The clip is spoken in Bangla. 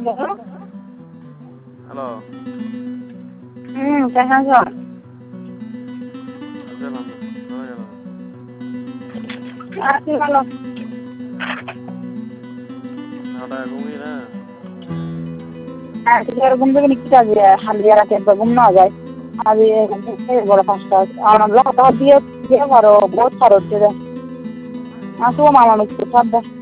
হ্যালো। কেমন আছো? আছি ভালো। ঘুমিয়ে না ঘুম থেকে নিতে আসবে হালিয়া রাতে একবার ঘুম না যায় আজ বড় 5টা দিয়ে দিয়ে পারো বহুত পারো হচ্ছে আসবো মামা মিস্ত্রি সব